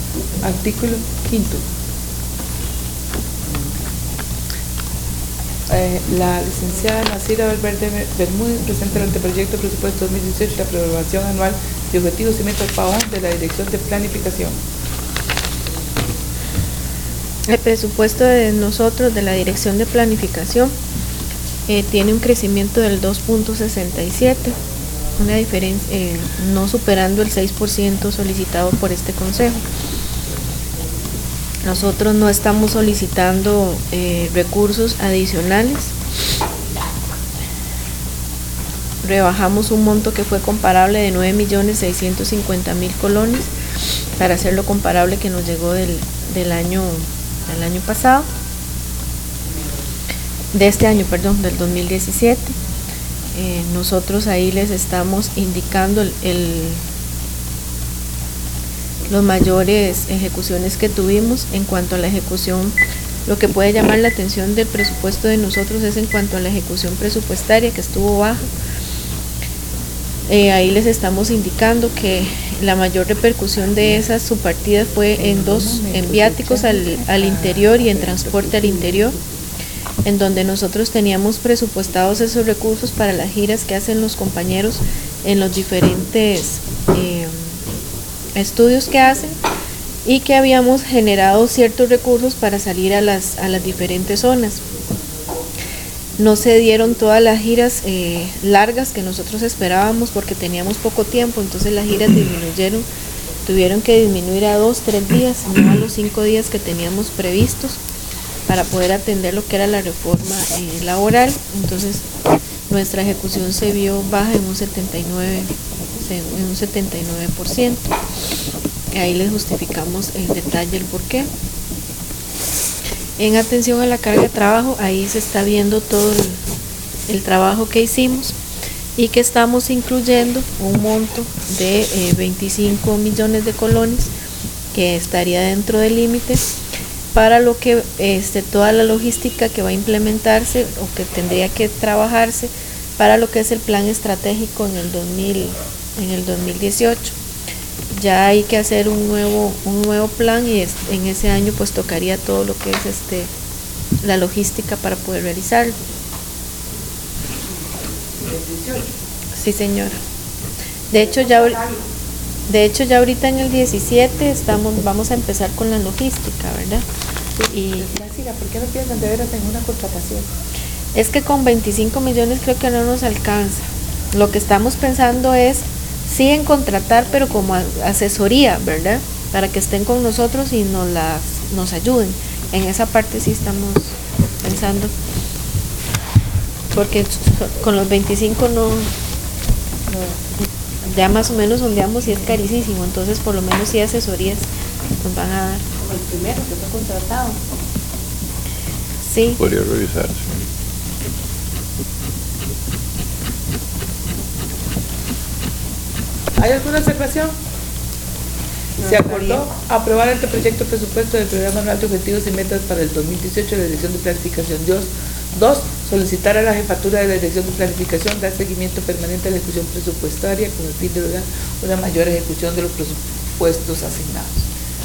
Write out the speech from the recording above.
Artículo 5. La licenciada Nacira Valverde Bermúdez presenta el anteproyecto de presupuesto 2018 y la aprobación anual de objetivos y metas PAON de la Dirección de Planificación. El presupuesto de nosotros, de la Dirección de Planificación, tiene un crecimiento del 2.67, una diferencia, no superando el 6% solicitado por este Consejo. Nosotros no estamos solicitando recursos adicionales. Rebajamos un monto que fue comparable de 9.650.000 colones para hacerlo comparable que nos llegó del año pasado, de este año, perdón, del 2017. Nosotros ahí les estamos indicando los mayores ejecuciones que tuvimos. En cuanto a la ejecución, lo que puede llamar la atención del presupuesto de nosotros es en cuanto a la ejecución presupuestaria, que estuvo baja. Ahí les estamos indicando que la mayor repercusión de esas subpartidas fue en viáticos al interior y en transporte al interior, en donde nosotros teníamos presupuestados esos recursos para las giras que hacen los compañeros en los diferentes estudios que hacen, y que habíamos generado ciertos recursos para salir a las diferentes zonas. No se dieron todas las giras largas que nosotros esperábamos porque teníamos poco tiempo, entonces las giras tuvieron que disminuir a 2-3 días, no a los 5 días que teníamos previstos para poder atender lo que era la reforma laboral. Entonces nuestra ejecución se vio baja en un 79%. Ahí les justificamos en detalle el porqué. En atención a la carga de trabajo, ahí se está viendo todo el trabajo que hicimos y que estamos incluyendo un monto de 25 millones de colones que estaría dentro del límite para lo que toda la logística que va a implementarse o que tendría que trabajarse para lo que es el plan estratégico en el 2018. Ya hay que hacer un nuevo plan, y en ese año pues tocaría todo lo que es la logística para poder realizarlo. Sí, señora. De hecho ya ahorita en el 17 vamos a empezar con la logística, ¿verdad? Y ¿por qué no piensan de veras en una contratación? Es que con 25 millones creo que no nos alcanza. Lo que estamos pensando es sí en contratar, pero como asesoría, ¿verdad? Para que estén con nosotros y nos ayuden. En esa parte sí estamos pensando, porque con los 25 ya más o menos ondeamos y es carísimo, entonces por lo menos sí asesorías nos van a dar. Como el primero que fue contratado. Sí. Podría revisarse. ¿Hay alguna observación? Se acordó aprobar el proyecto de presupuesto del Programa Anual de Objetivos y Metas para el 2018 de la Dirección de Planificación. 2. Solicitar a la Jefatura de la Dirección de Planificación dar seguimiento permanente a la ejecución presupuestaria con el fin de lograr una mayor ejecución de los presupuestos asignados.